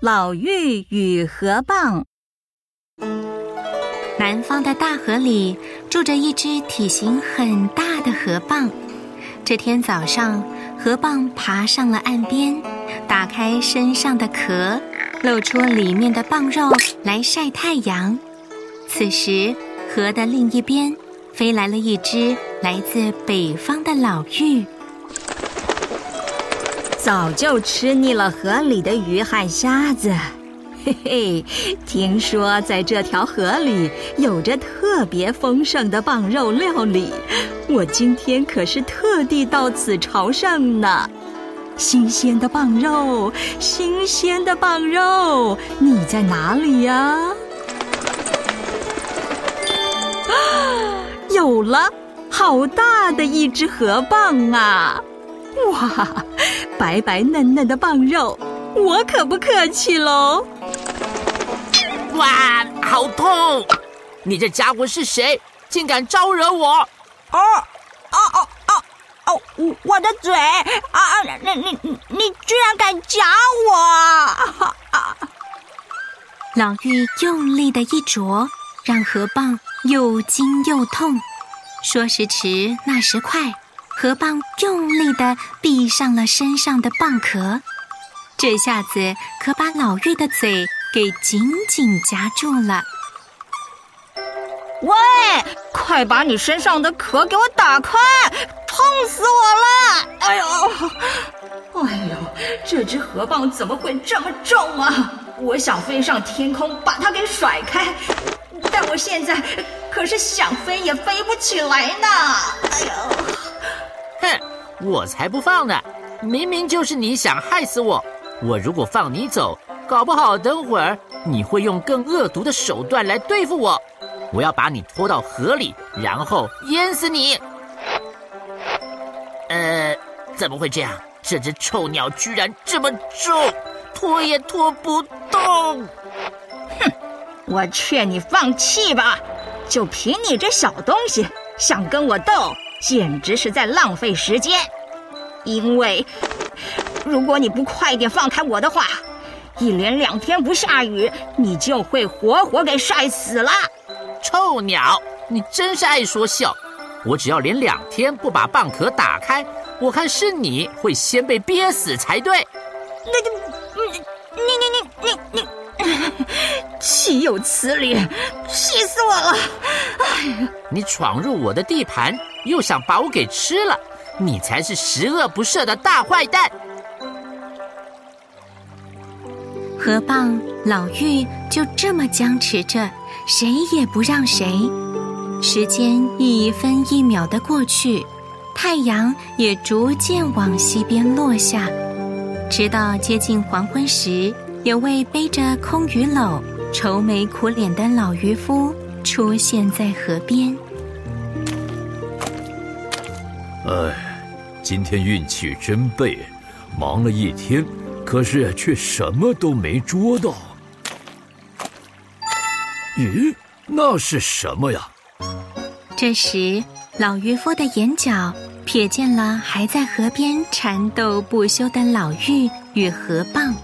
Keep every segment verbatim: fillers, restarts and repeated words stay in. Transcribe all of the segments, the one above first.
老妪与河蚌。 南方的大河里住着一只体型很大的河蚌。这天早上，河蚌爬上了岸边，打开身上的壳，露出里面的蚌肉来晒太阳。此时，河的另一边飞来了一只来自北方的老妪。 早就吃腻了河里的鱼和虾子，嘿嘿，听说在这条河里有着特别丰盛的蚌肉料理，我今天可是特地到此朝圣呢。新鲜的蚌肉，新鲜的蚌肉，你在哪里呀？啊，有了，好大的一只河蚌啊！哇，白白嫩嫩的蚌肉，我可不客气喽！ 哇，好痛！你这家伙是谁？竟敢招惹我！ 哦哦哦哦哦！我的嘴啊！你你你你居然敢夹我！啊啊、 老妪用力的一啄，让河蚌又惊又痛。说时迟，那时快，河蚌用力地闭上了身上的蚌壳，这下子可把老妪的嘴给紧紧夹住了。 喂，快把你身上的壳给我打开，痛死我了！哎呦， 哎呦，这只河蚌怎么会这么重啊？我想飞上天空把它给甩开，但我现在可是想飞也飞不起来呢。哎呦！ 哼，我才不放呢！明明就是你想害死我。我如果放你走，搞不好等会儿你会用更恶毒的手段来对付我。我要把你拖到河里，然后淹死你。呃，怎么会这样？这只臭鸟居然这么重，拖也拖不动。 哼，我劝你放弃吧，就凭你这小东西，想跟我斗，简直是在浪费时间。因为如果你不快点放开我的话，一连两天不下雨，你就会活活给晒死了。 臭鸟，你真是爱说笑！我只要连两天不把蚌壳打开，我看是你会先被憋死才对。 那个，你你你你你，岂有此理！气死我了！ 哎，你闯入我的地盘，又想把我给吃了，你才是十恶不赦的大坏蛋！ 河蚌、老妪就这么僵持着，谁也不让谁。时间一分一秒的过去，太阳也逐渐往西边落下。直到接近黄昏时，有位背着空鱼篓、愁眉苦脸的老渔夫出现在河边。 哎，今天运气真背，忙了一天，可是却什么都没捉到。咦，那是什么呀？ 这时，老渔夫的眼角瞥见了还在河边缠斗不休的老妪与河蚌。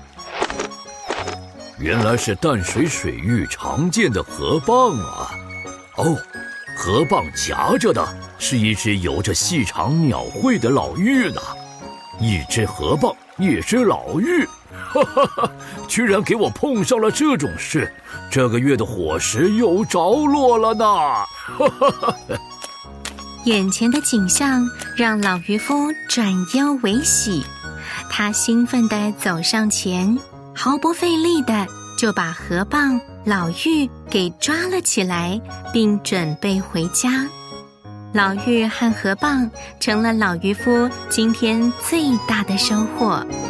原来是淡水水域常见的河蚌啊！哦，河蚌夹着的是一只有着细长鸟喙的老妪呢。一只河蚌，一只老妪，哈哈哈！居然给我碰上了这种事，这个月的伙食又着落了呢！哈哈哈！ 眼前的景象让老渔夫转忧为喜，他兴奋地走上前，毫不费力地就把河蚌、老妪给抓了起来，并准备回家。老妪和河蚌成了老渔夫今天最大的收获。